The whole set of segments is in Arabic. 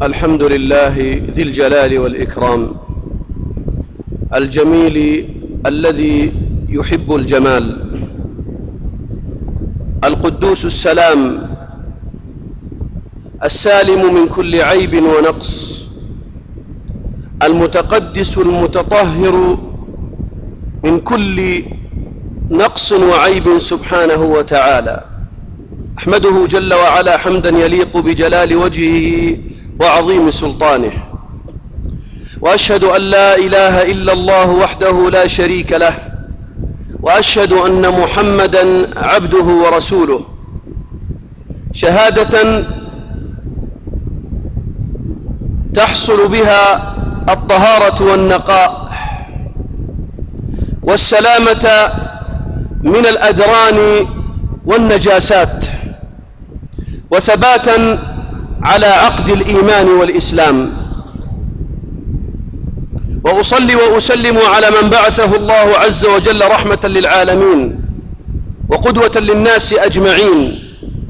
الحمد لله ذي الجلال والإكرام الجميل الذي يحب الجمال، القدوس السلام السالم من كل عيب ونقص، المتقدس المتطهر من كل نقص وعيب سبحانه وتعالى. أحمده جل وعلا حمدا يليق بجلال وجهه وعظيم سلطانه، وأشهد أن لا إله إلا الله وحده لا شريك له، وأشهد أن محمدا عبده ورسوله، شهادة تحصل بها الطهارة والنقاء والسلامة من الأدران والنجاسات، وثباتا على عقد الإيمان والإسلام. وأصلي وأسلم على من بعثه الله عز وجل رحمة للعالمين وقدوة للناس أجمعين،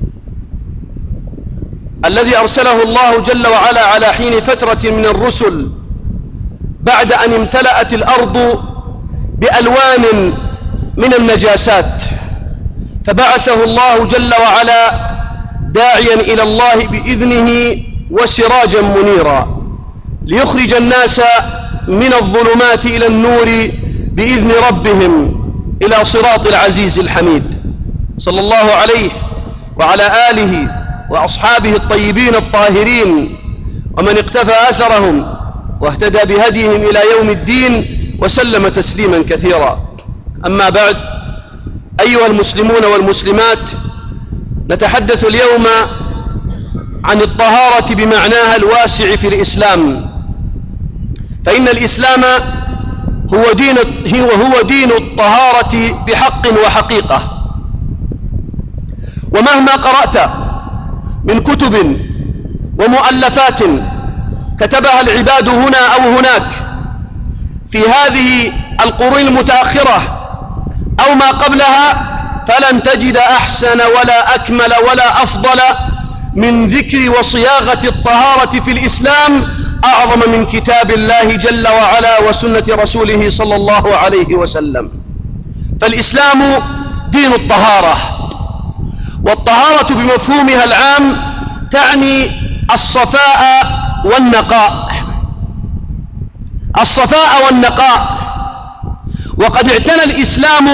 الذي أرسله الله جل وعلا على حين فترة من الرسل بعد أن امتلأت الأرض بألوان من النجاسات، فبعثه الله جل وعلا داعيا إلى الله بإذنه وسراجا منيرا ليخرج الناس من الظلمات إلى النور بإذن ربهم إلى صراط العزيز الحميد، صلى الله عليه وعلى آله وأصحابه الطيبين الطاهرين ومن اقتفى أثرهم واهتدى بهديهم إلى يوم الدين وسلم تسليما كثيرا. أما بعد، أيها المسلمون والمسلمات، نتحدث اليوم عن الطهارة بمعناها الواسع في الإسلام، فإن الإسلام هو دين الطهارة بحق وحقيقة. ومهما قرأت من كتب ومؤلفات كتبها العباد هنا أو هناك في هذه القرون المتأخرة أو ما قبلها، فلن تجد أحسن ولا أكمل ولا أفضل من ذكر وصياغة الطهارة في الإسلام أعظم من كتاب الله جل وعلا وسنة رسوله صلى الله عليه وسلم. فالإسلام دين الطهارة، والطهارة بمفهومها العام تعني الصفاء والنقاء، الصفاء والنقاء. وقد اعتنى الإسلام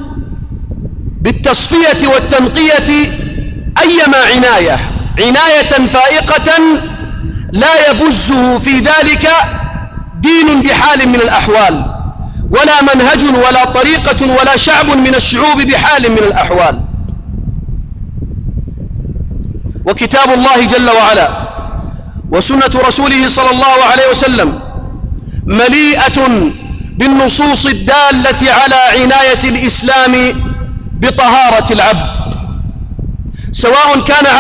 بالتصفية والتنقية أيما عناية فائقة لا يبزه في ذلك دين بحال من الأحوال، ولا منهج ولا طريقة ولا شعب من الشعوب بحال من الأحوال. وكتاب الله جل وعلا وسنة رسوله صلى الله عليه وسلم مليئة بالنصوص الدالة على عناية الإسلام بطهارة العبد، سواء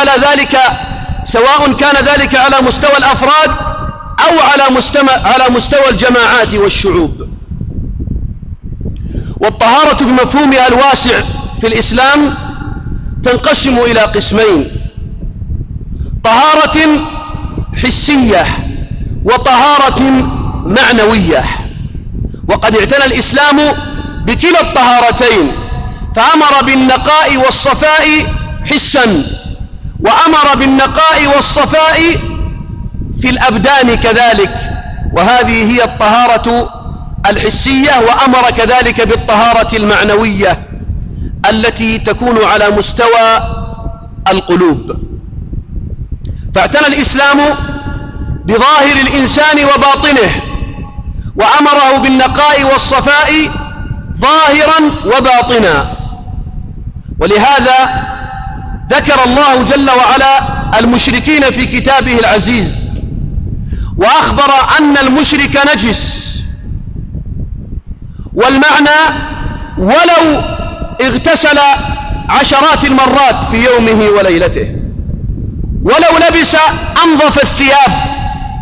كان ذلك على مستوى الأفراد أو على مستوى الجماعات والشعوب. والطهارة بمفهومها الواسع في الإسلام تنقسم إلى قسمين: طهارة حسية وطهارة معنوية. وقد اعتنى الإسلام بكلا الطهارتين، فأمر بالنقاء والصفاء حسا، وأمر بالنقاء والصفاء في الأبدان كذلك، وهذه هي الطهارة الحسية. وأمر كذلك بالطهارة المعنوية التي تكون على مستوى القلوب. فاعتنى الإسلام بظاهر الإنسان وباطنه، وأمره بالنقاء والصفاء ظاهرا وباطنا. ولهذا ذكر الله جل وعلا المشركين في كتابه العزيز، وأخبر أن المشرك نجس، والمعنى ولو اغتسل عشرات المرات في يومه وليلته، ولو لبس أنظف الثياب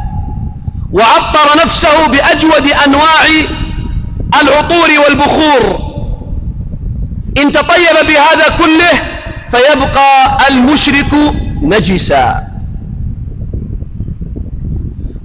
وعطر نفسه بأجود أنواع العطور والبخور، إن تطيب بهذا كله فيبقى المشرك نجسا.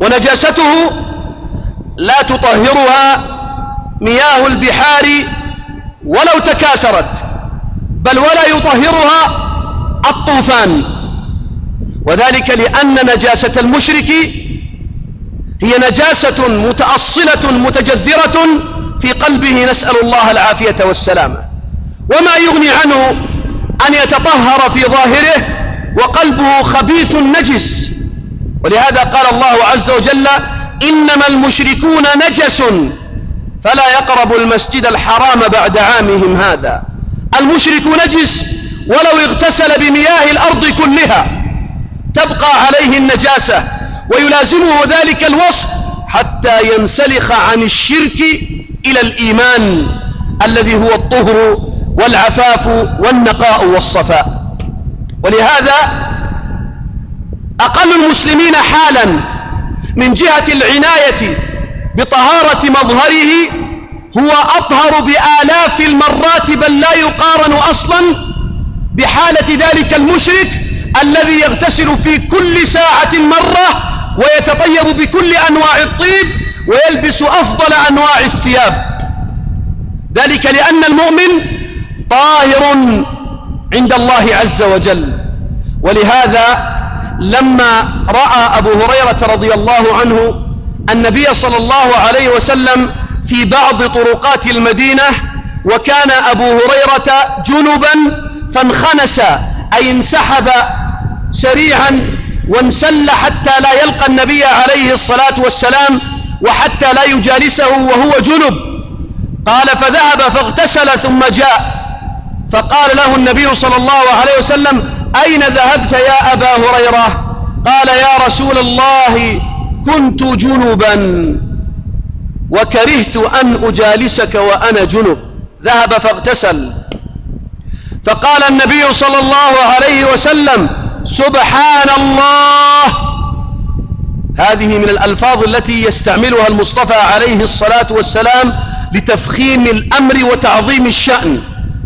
ونجاسته لا تطهرها مياه البحار ولو تكاثرت، بل ولا يطهرها الطوفان، وذلك لأن نجاسة المشرك هي نجاسة متأصلة متجذرة في قلبه، نسأل الله العافية والسلامة، وما يغني عنه أن يتطهر في ظاهره وقلبه خبيث نجس. ولهذا قال الله عز وجل: إنما المشركون نجس فلا يقربوا المسجد الحرام بعد عامهم هذا. المشرك نجس ولو اغتسل بمياه الأرض كلها تبقى عليه النجاسة، ويلازمه ذلك الوصف حتى ينسلخ عن الشرك إلى الإيمان الذي هو الطهر والعفاف والنقاء والصفاء. ولهذا أقل المسلمين حالا من جهة العناية بطهارة مظهره هو أطهر بآلاف المرات، بل لا يقارن أصلا بحالة ذلك المشرك الذي يغتسل في كل ساعة مرة ويتطيب بكل أنواع الطيب ويلبس أفضل أنواع الثياب، ذلك لأن المؤمن طاهر عند الله عز وجل. ولهذا لما رأى أبو هريرة رضي الله عنه النبي صلى الله عليه وسلم في بعض طرقات المدينة وكان أبو هريرة جنبا فانخنس، أي انسحب سريعا وانسل حتى لا يلقى النبي عليه الصلاة والسلام وحتى لا يجالسه وهو جنب، قال فذهب فاغتسل ثم جاء فقال له النبي صلى الله عليه وسلم: أين ذهبت يا أبا هريرة؟ قال: يا رسول الله كنت جنبا وكرهت أن أجالسك وأنا جنب. ذهب فاغتسل، فقال النبي صلى الله عليه وسلم: سبحان الله. هذه من الألفاظ التي يستعملها المصطفى عليه الصلاة والسلام لتفخيم الأمر وتعظيم الشأن.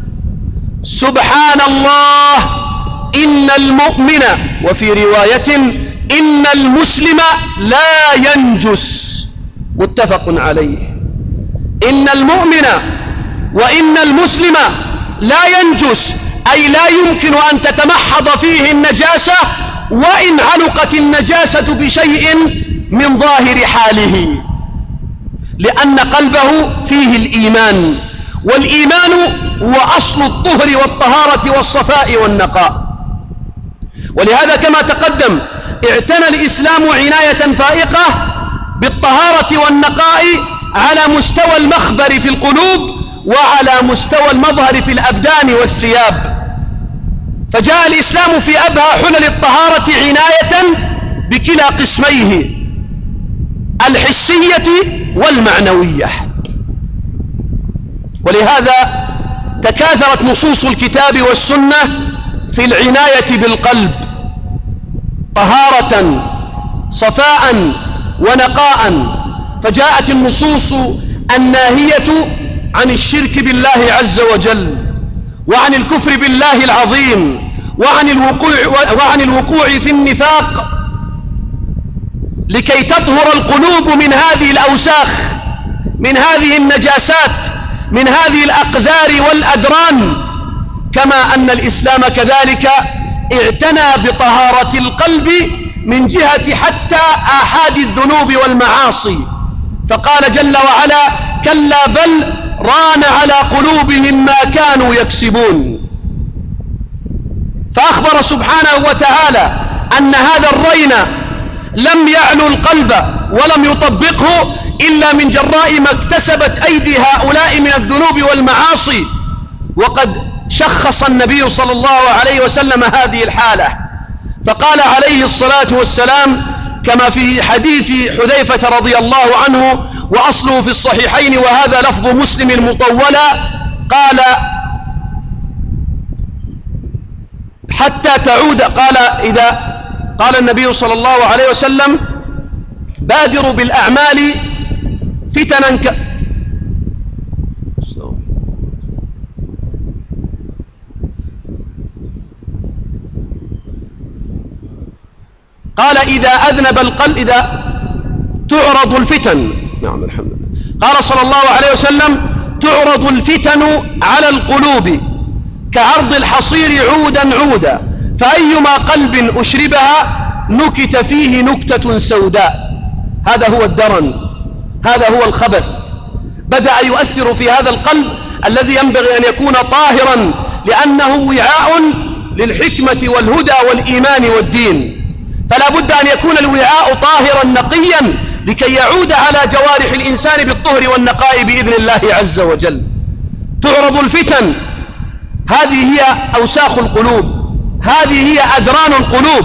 سبحان الله، إن المؤمن، وفي رواية إن المسلم لا ينجس، متفق عليه. إن المؤمن وإن المسلم لا ينجس، أي لا يمكن أن تتمحض فيه النجاسة وإن علقت النجاسة بشيء من ظاهر حاله، لأن قلبه فيه الإيمان، والإيمان هو أصل الطهر والطهارة والصفاء والنقاء. ولهذا كما تقدم اعتنى الإسلام عناية فائقة بالطهارة والنقاء على مستوى المخبر في القلوب وعلى مستوى المظهر في الأبدان والثياب، فجاء الإسلام في أبهى حلل الطهارة عناية بكلا قسميه، الحسية والمعنوية. ولهذا تكاثرت نصوص الكتاب والسنة في العناية بالقلب طهارة صفاء ونقاء، فجاءت النصوص الناهية عن الشرك بالله عز وجل وعن الكفر بالله العظيم وعن الوقوع في النفاق، لكي تطهر القلوب من هذه الأوساخ، من هذه النجاسات، من هذه الأقذار والأدران. كما أن الإسلام كذلك اعتنى بطهارة القلب من جهة حتى آحاد الذنوب والمعاصي، فقال جل وعلا: كلا بل ران على قلوبهم ما كانوا يكسبون. فأخبر سبحانه وتعالى أن هذا الرين لم يعلو القلب ولم يطبقه إلا من جراء ما اكتسبت أيدي هؤلاء من الذنوب والمعاصي، وقد شخص النبي صلى الله عليه وسلم هذه الحالة، فقال عليه الصلاة والسلام كما في حديث حذيفة رضي الله عنه وأصله في الصحيحين وهذا لفظ مسلم مطولا، قال: حتى تعود، قال النبي صلى الله عليه وسلم: بادروا بالأعمال فتنا قال إذا أذنب القلب تعرض الفتن. نعم الحمد لله. قال صلى الله عليه وسلم: تعرض الفتن على القلوب كعرض الحصير عودا عودا، فأيما قلب أشربها نكت فيه نكتة سوداء. هذا هو الدرن، هذا هو الخبث، بدأ يؤثر في هذا القلب الذي ينبغي أن يكون طاهرا، لأنه وعاء للحكمة والهدى والإيمان والدين. فلا بد أن يكون الوعاء طاهرا نقيا لكي يعود على جوارح الإنسان بالطهر والنقاء بإذن الله عز وجل. تعرض الفتن، هذه هي أوساخ القلوب، هذه هي أدران القلوب.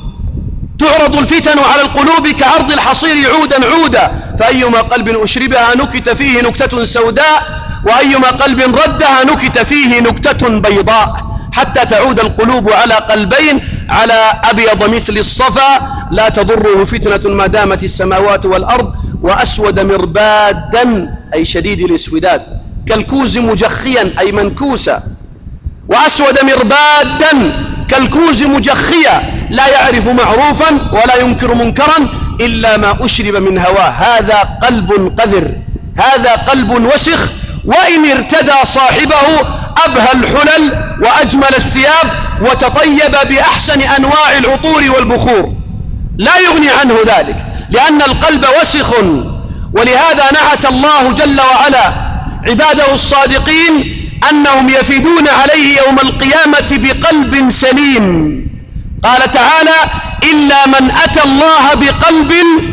تعرض الفتن على القلوب كعرض الحصير عودا عودا، فأيما قلب أشربها نكت فيه نكتة سوداء، وأيما قلب ردها نكت فيه نكتة بيضاء، حتى تعود القلوب على قلبين: على أبيض مثل الصفا لا تضره فتنة ما دامت السماوات والأرض، وأسود مربادا أي شديد الاسوداد، كالكوز مجخيا أي منكوسا، وأسود مربادا كالكوز مجخيا لا يعرف معروفا ولا ينكر منكرا إلا ما أشرب من هواه. هذا قلب قذر، هذا قلب وسخ، وإن ارتدى صاحبه أبهى الحلل وأجمل الثياب وتطيب بأحسن أنواع العطور والبخور، لا يغني عنه ذلك، لأن القلب وسخ. ولهذا نعت الله جل وعلا عباده الصادقين أنهم يفدون عليه يوم القيامة بقلب سليم. قال تعالى: إلا من أتى الله بقلب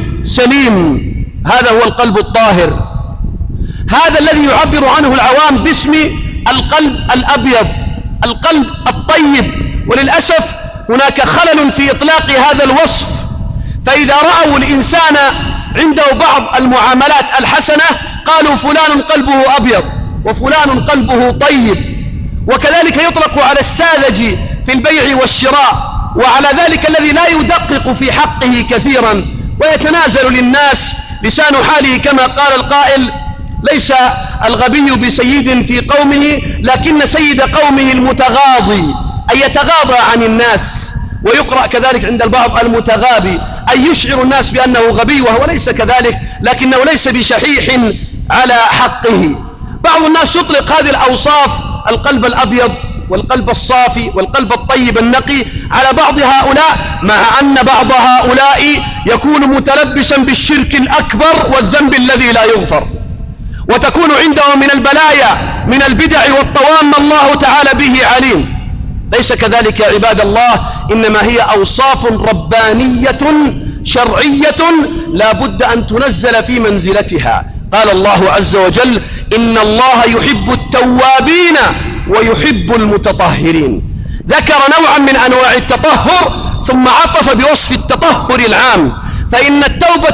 سليم. هذا هو القلب الطاهر، هذا الذي يعبر عنه العوام باسم القلب الأبيض، القلب الطيب. وللأسف هناك خلل في إطلاق هذا الوصف، فإذا رأوا الإنسان عنده بعض المعاملات الحسنة قالوا فلان قلبه أبيض وفلان قلبه طيب. وكذلك يطلق على الساذج في البيع والشراء، وعلى ذلك الذي لا يدقق في حقه كثيرا ويتنازل للناس لسان حاله، كما قال القائل: ليس الغبي بسيد في قومه لكن سيد قومه المتغاضي، أي يتغاضى عن الناس. ويقرأ كذلك عند البعض المتغابي، أي يشعر الناس بأنه غبي وهو ليس كذلك، لكنه ليس بشحيح على حقه. بعض الناس يطلق هذه الأوصاف، القلب الأبيض والقلب الصافي والقلب الطيب النقي، على بعض هؤلاء، مع أن بعض هؤلاء يكون متلبسا بالشرك الأكبر والذنب الذي لا يغفر، وتكون عنده من البلايا من البدع والطوام الله تعالى به عليم. ليس كذلك يا عباد الله، إنما هي أوصاف ربانية شرعية لا بد أن تنزل في منزلتها. قال الله عز وجل: إن الله يحب التوابين ويحب المتطهرين. ذكر نوعا من أنواع التطهر ثم عطف بوصف التطهر العام، فإن التوبة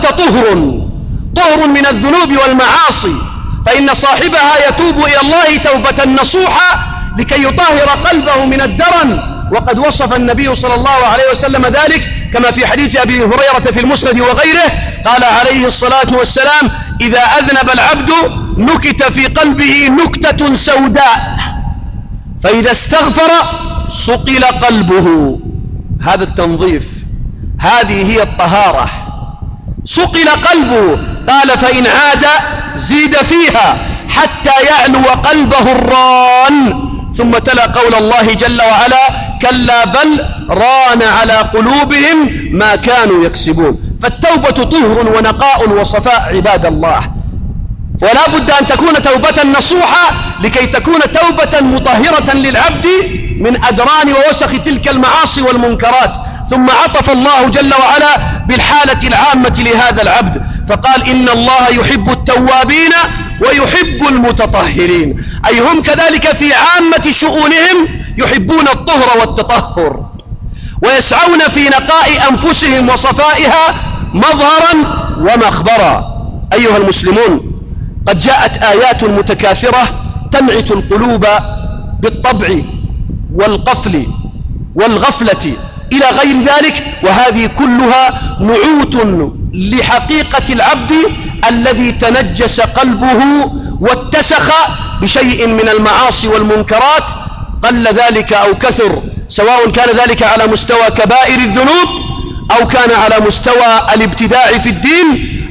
طهر من الذنوب والمعاصي، فإن صاحبها يتوب إلى الله توبة نصوحا لكي يطهر قلبه من الدرن. وقد وصف النبي صلى الله عليه وسلم ذلك كما في حديث أبي هريرة في المسند وغيره، قال عليه الصلاة والسلام: إذا أذنب العبد نكت في قلبه نكتة سوداء، فإذا استغفر صقل قلبه. هذا التنظيف، هذه هي الطهارة. صقل قلبه، قال: فإن عاد زيد فيها حتى يعلو قلبه الران. ثم تلا قول الله جل وعلا: كلا بل ران على قلوبهم ما كانوا يكسبون. فالتوبة طهر ونقاء وصفاء عباد الله، ولا بد أن تكون توبة نصوحة لكي تكون توبة مطهرة للعبد من أدران ووسخ تلك المعاصي والمنكرات. ثم عطف الله جل وعلا بالحالة العامة لهذا العبد فقال: إن الله يحب التوابين ويحب المتطهرين، أي هم كذلك في عامة شؤونهم يحبون الطهر والتطهر، ويسعون في نقاء أنفسهم وصفائها مظهرا ومخبرا. أيها المسلمون، قد جاءت آيات متكاثرة تنعت القلوب بالطبع والقفل والغفلة إلى غير ذلك، وهذه كلها نعوت لحقيقة العبد الذي تنجس قلبه واتسخ بشيء من المعاصي والمنكرات، قل ذلك أو كثر، سواء كان ذلك على مستوى كبائر الذنوب أو كان على مستوى الابتداع في الدين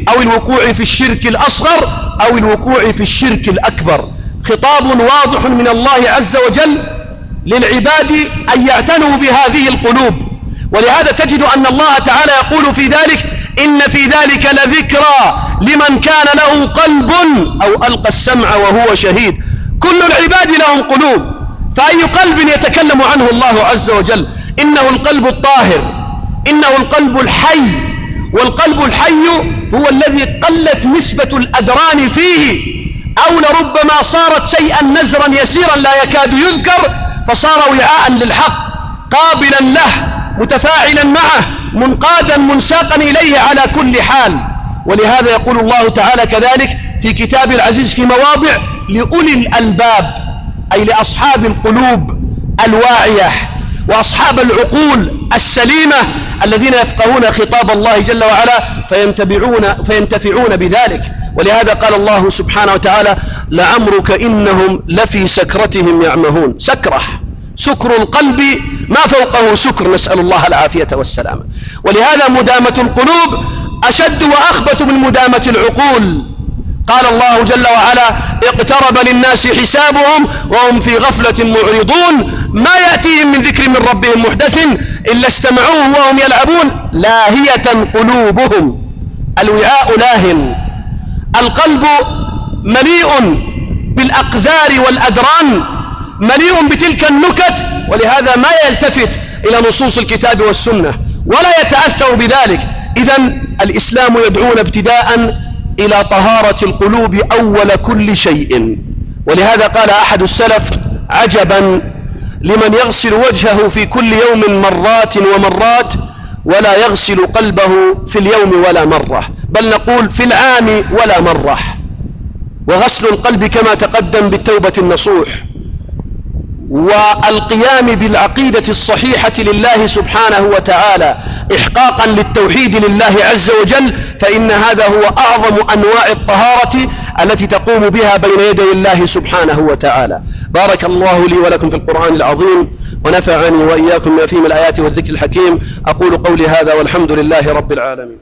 أو الوقوع في الشرك الأصغر أو الوقوع في الشرك الأكبر. خطاب واضح من الله عز وجل للعباد أن يعتنوا بهذه القلوب. ولهذا تجد أن الله تعالى يقول في ذلك: إن في ذلك لذكرى لمن كان له قلب أو ألقى السمع وهو شهيد. كل العباد لهم قلوب، فأي قلب يتكلم عنه الله عز وجل؟ إنه القلب الطاهر، إنه القلب الحي، والقلب الحي هو الذي قلت نسبة الأدران فيه، أو لربما صارت شيئا نزرا يسيرا لا يكاد يذكر، فصار وعاء للحق قابلا له متفاعلا معه منقادا منساقا إليه على كل حال. ولهذا يقول الله تعالى كذلك في كتاب العزيز في مواضع: لأولي الألباب، أي لأصحاب القلوب الواعية وأصحاب العقول السليمة الذين يفقهون خطاب الله جل وعلا فينتفعون بذلك. ولهذا قال الله سبحانه وتعالى: لعمرك إنهم لفي سكرتهم يعمهون. سكر القلب ما فوقه سكر، نسأل الله العافية والسلامة. ولهذا مدامة القلوب أشد وأخبث من مدامة العقول. قال الله جل وعلا: اقترب للناس حسابهم وهم في غفلة معرضون، ما يأتيهم من ذكر من ربهم محدث إلا استمعوه وهم يلعبون لاهية قلوبهم. الوعاء لاهٍ، القلب مليء بالأقذار والأدران، مليء بتلك النكت، ولهذا ما يلتفت إلى نصوص الكتاب والسنة ولا يتأثر بذلك. إذن الإسلام يدعون ابتداء إلى طهارة القلوب أول كل شيء. ولهذا قال أحد السلف: عجبا لمن يغسل وجهه في كل يوم مرات ومرات ولا يغسل قلبه في اليوم ولا مرة، بل نقول في العام ولا مرة. وغسل القلب كما تقدم بالتوبة النصوح والقيام بالعقيدة الصحيحة لله سبحانه وتعالى إحقاقا للتوحيد لله عز وجل، فإن هذا هو أعظم أنواع الطهارة التي تقوم بها بين يدي الله سبحانه وتعالى. بارك الله لي ولكم في القرآن العظيم، ونفعني وإياكم ما فيه من الآيات والذكر الحكيم. أقول قولي هذا والحمد لله رب العالمين.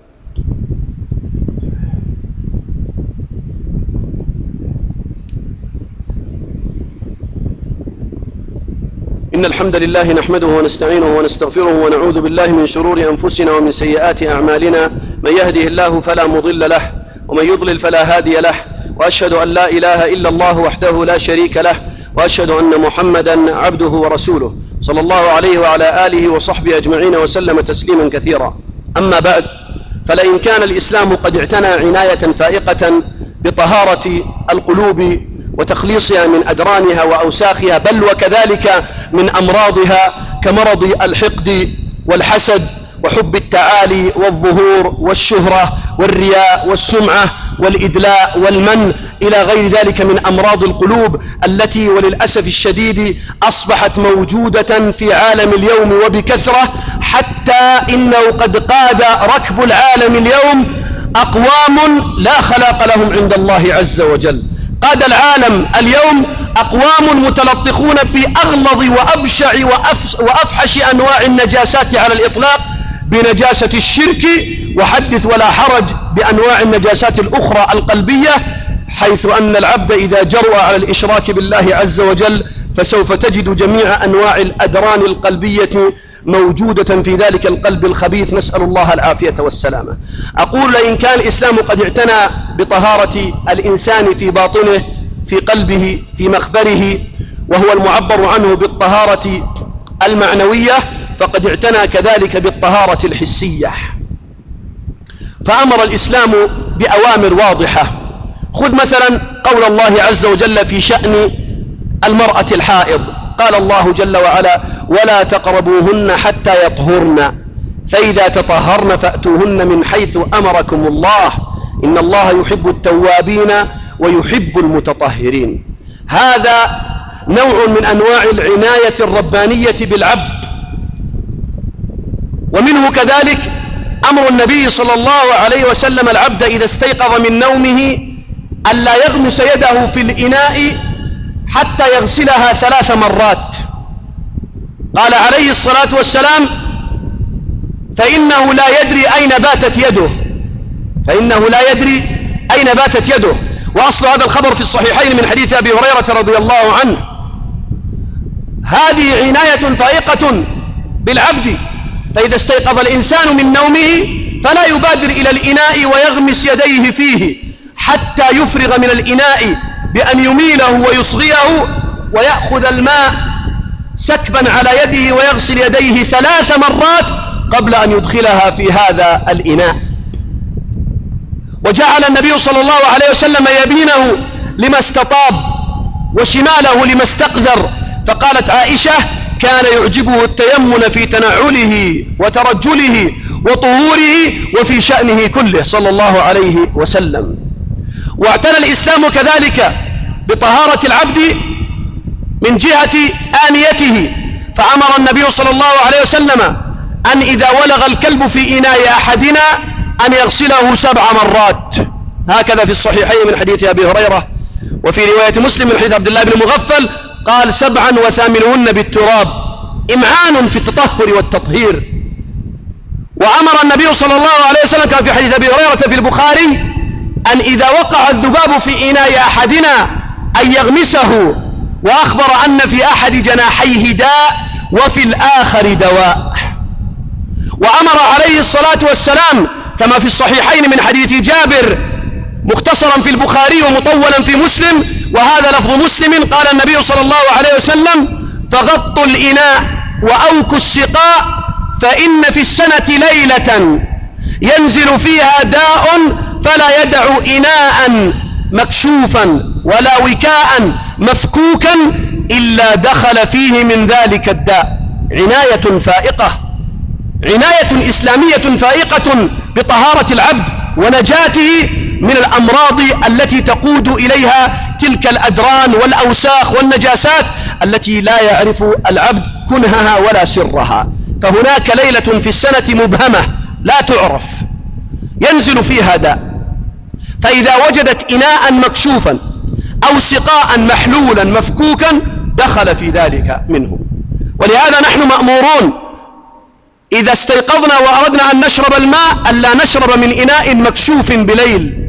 إن الحمد لله نحمده ونستعينه ونستغفره ونعوذ بالله من شرور أنفسنا ومن سيئات أعمالنا، من يهده الله فلا مضل له ومن يضلل فلا هادي له، وأشهد أن لا إله إلا الله وحده لا شريك له، وأشهد أن محمدا عبده ورسوله صلى الله عليه وعلى آله وصحبه أجمعين وسلم تسليما كثيرا. أما بعد، فلئن كان الإسلام قد اعتنى عناية فائقة بطهارة القلوب وتخليصها من أدرانها وأوساخها، بل وكذلك من أمراضها كمرض الحقد والحسد وحب التعالي والظهور والشهرة والرياء والسمعة والإدلاء والمن إلى غير ذلك من أمراض القلوب التي وللأسف الشديد أصبحت موجودة في عالم اليوم وبكثرة، حتى إنه قد قاد ركب العالم اليوم أقوام لا خلاق لهم عند الله عز وجل. قاد العالم اليوم أقوام متلطخون بأغلظ وأبشع وأفحش أنواع النجاسات على الإطلاق، بنجاسة الشرك، وحدث ولا حرج بأنواع النجاسات الأخرى القلبية، حيث أن العبد إذا جرأ على الإشراك بالله عز وجل فسوف تجد جميع أنواع الأدران القلبية موجودة في ذلك القلب الخبيث، نسأل الله العافية والسلامة. أقول لئن كان الإسلام قد اعتنى بطهارة الإنسان في باطنه، في قلبه، في مخبره، وهو المعبر عنه بالطهارة المعنوية، فقد اعتنى كذلك بالطهارة الحسية. فأمر الإسلام بأوامر واضحة. خذ مثلا قول الله عز وجل في شأن المرأة الحائض، قال الله جل وعلا: ولا تقربوهن حتى يطهرن، فإذا تطهرن فأتوهن من حيث أمركم الله، إن الله يحب التوابين ويحب المتطهرين. هذا نوع من أنواع العناية الربانية بالعبد. ومنه كذلك أمر النبي صلى الله عليه وسلم العبد إذا استيقظ من نومه ألا يغمس يده في الإناء حتى يغسلها 3 مرات. قال عليه الصلاة والسلام: فإنه لا يدري أين باتت يده، فإنه لا يدري أين باتت يده. وأصل هذا الخبر في الصحيحين من حديث أبي هريرة رضي الله عنه. هذه عناية فائقة بالعبد، فإذا استيقظ الإنسان من نومه فلا يبادر إلى الإناء ويغمس يديه فيه حتى يفرغ من الإناء بأن يميله ويصغيه ويأخذ الماء سكبا على يده ويغسل يديه 3 مرات قبل أن يدخلها في هذا الإناء. وجعل النبي صلى الله عليه وسلم يمينه لما استطاب وشماله لما استقذر، فقالت عائشة: كان يعجبه التيمن في تنعله وترجله وطهوره وفي شأنه كله صلى الله عليه وسلم. واعتنى الإسلام كذلك بطهارة العبد من جهة آنيته، فأمر النبي صلى الله عليه وسلم أن إذا ولغ الكلب في إناء أحدنا أن يغسله 7 مرات، هكذا في الصحيحين من حديث أبي هريرة. وفي رواية مسلم من حديث عبد الله بن مغفل قال: 7 وثامنهن بالتراب، إمعان في التطهر والتطهير. وأمر النبي صلى الله عليه وسلم كما في حديث أبي هريرة في البخاري أن إذا وقع الذباب في إناء أحدنا أن يغمسه، وأخبر أن في أحد جناحيه داء وفي الآخر دواء. وأمر عليه الصلاة والسلام كما في الصحيحين من حديث جابر مختصرا في البخاري ومطولا في مسلم، وهذا لفظ مسلم، قال النبي صلى الله عليه وسلم: فغطوا الإناء وأوكوا السقاء، فإن في السنة ليلة ينزل فيها داء فلا يدع إناء مكشوفا ولا وكاء مفكوكا إلا دخل فيه من ذلك الداء. عناية فائقة، عناية إسلامية فائقة بطهارة العبد ونجاته من الأمراض التي تقود إليها تلك الأدران والأوساخ والنجاسات التي لا يعرف العبد كنهها ولا سرها. فهناك ليلة في السنة مبهمة لا تعرف ينزل فيها داء، فإذا وجدت إناء مكشوفا أو سقاء محلولا مفكوكا دخل في ذلك منه. ولهذا نحن مأمورون إذا استيقظنا وأردنا أن نشرب الماء ألا نشرب من إناء مكشوف بليل.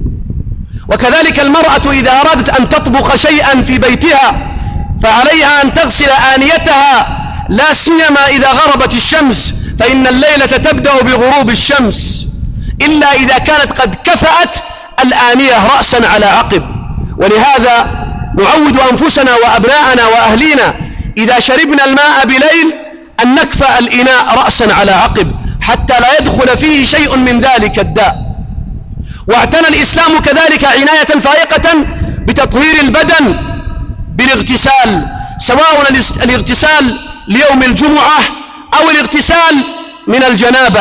وكذلك المرأة إذا أرادت أن تطبخ شيئا في بيتها فعليها أن تغسل آنيتها، لا سيما إذا غربت الشمس، فإن الليلة تبدأ بغروب الشمس، إلا إذا كانت قد كفأت الآنية رأسا على عقب. ولهذا نعود أنفسنا وأبناءنا وأهلينا إذا شربنا الماء بليل أن نكفأ الإناء رأسا على عقب حتى لا يدخل فيه شيء من ذلك الداء. واعتنى الإسلام كذلك عناية فائقة بتطهير البدن بالاغتسال، سواء الاغتسال ليوم الجمعة أو الاغتسال من الجنابة.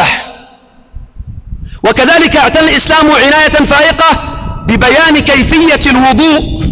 وكذلك اعتنى الإسلام عناية فائقة ببيان كيفية الوضوء،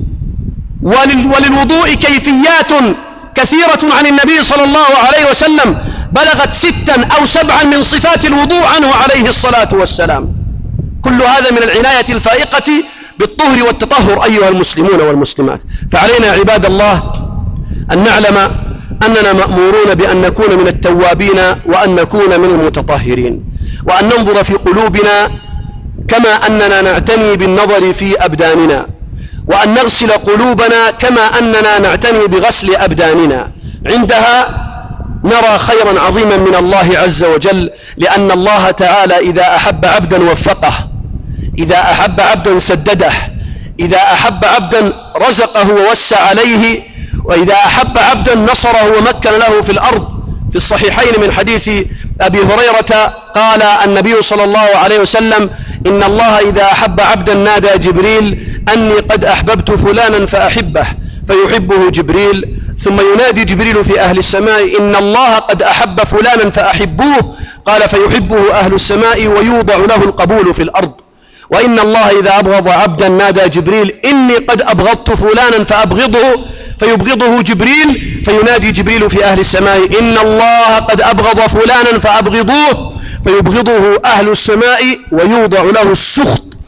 وللوضوء كيفيات كثيرة عن النبي صلى الله عليه وسلم بلغت 6 أو 7 من صفات الوضوء عنه عليه الصلاة والسلام. كل هذا من العناية الفائقة بالطهر والتطهر أيها المسلمون والمسلمات. فعلينا عباد الله أن نعلم أننا مأمورون بأن نكون من التوابين وأن نكون من المتطهرين، وأن ننظر في قلوبنا كما أننا نعتني بالنظر في أبداننا، وأن نغسل قلوبنا كما أننا نعتني بغسل أبداننا. عندها نرى خيرا عظيما من الله عز وجل، لأن الله تعالى إذا أحب عبدا وفقه، إذا أحب عبدا سدده، إذا أحب عبدا رزقه ووسع عليه، وإذا أحب عبدا نصره ومكن له في الأرض. في الصحيحين من حديث أبي هريرة قال النبي صلى الله عليه وسلم: إن الله إذا أحب عبدا نادى جبريل أني قد أحببت فلانا فأحبه، فيحبه جبريل، ثم ينادي جبريل في أهل السماء: إن الله قد أحب فلانا فأحبوه، قال فيحبه أهل السماء ويوضع له القبول في الأرض. وإن الله إذا أبغض عبدا نادى جبريل: إني قد أبغضت فلانا فأبغضه، فيبغضه جبريل، فينادي جبريل في أهل السماء: إن الله قد أبغض فلانا فأبغضوه، فيبغضه أهل السماء ويوضع له السخط في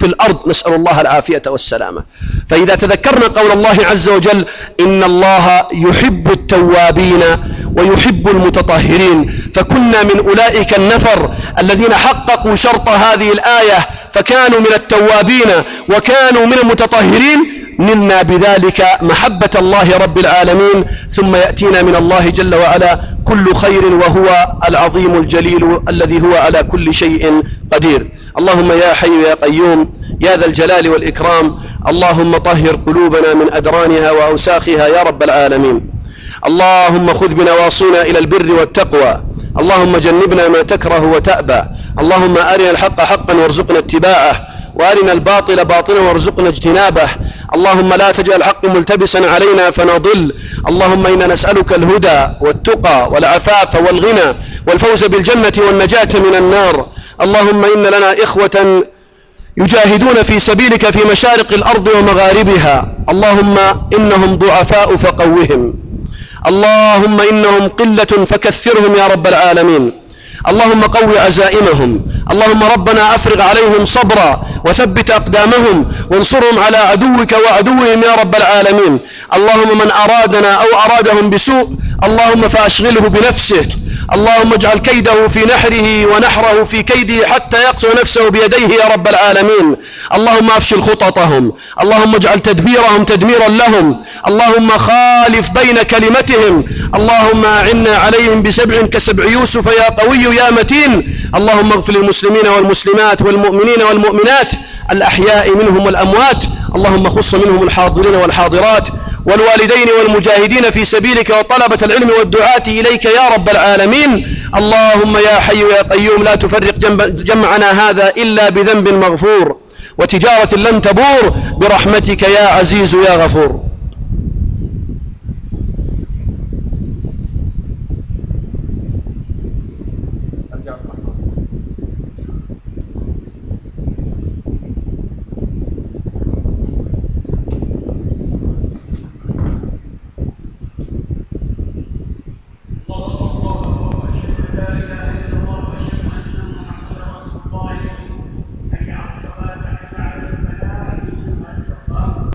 في الأرض، نسأل الله العافية والسلامة. فإذا تذكرنا قول الله عز وجل إن الله يحب التوابين ويحب المتطهرين، فكنا من أولئك النفر الذين حققوا شرط هذه الآية فكانوا من التوابين وكانوا من المتطهرين، نلنا بذلك محبة الله رب العالمين، ثم يأتينا من الله جل وعلا كل خير وهو العظيم الجليل الذي هو على كل شيء قدير. اللهم يا حي يا قيوم يا ذا الجلال والإكرام، اللهم طهر قلوبنا من أدرانها وأوساخها يا رب العالمين. اللهم خذ بنواصينا إلى البر والتقوى، اللهم جنبنا ما تكره وتأبى، اللهم أرنا الحق حقا وارزقنا اتباعه، وأرنا الباطل باطلا وارزقنا اجتنابه. اللهم لا تجعل الحق ملتبسا علينا فنضل. اللهم إنا نسألك الهدى والتقى والعفاف والغنى والفوز بالجنة والنجاة من النار. اللهم إن لنا إخوة يجاهدون في سبيلك في مشارق الأرض ومغاربها، اللهم إنهم ضعفاء فقوهم، اللهم إنهم قلة فكثرهم يا رب العالمين. اللهم قو عزائمهم، اللهم ربنا أفرغ عليهم صبرا وثبت أقدامهم وانصرهم على عدوك وعدوهم يا رب العالمين. اللهم من أرادنا أو أرادهم بسوء اللهم فأشغله بنفسه، اللهم اجعل كيده في نحره ونحره في كيده حتى يقتل نفسه بيديه يا رب العالمين. اللهم أفشل خططهم، اللهم اجعل تدبيرهم تدميرا لهم، اللهم خالف بين كلمتهم، اللهم أعنا عليهم بسبع كسبع يوسف يا قوي يا متين. اللهم اغفر للمسلمين والمسلمات والمؤمنين والمؤمنات الأحياء منهم والأموات، اللهم خص منهم الحاضرين والحاضرات والوالدين والمجاهدين في سبيلك وطلبة العلم والدعاة إليك يا رب العالمين. اللهم يا حي يا قيوم لا تفرق جمعنا هذا إلا بذنب مغفور وتجارة لن تبور، برحمتك يا عزيز يا غفور.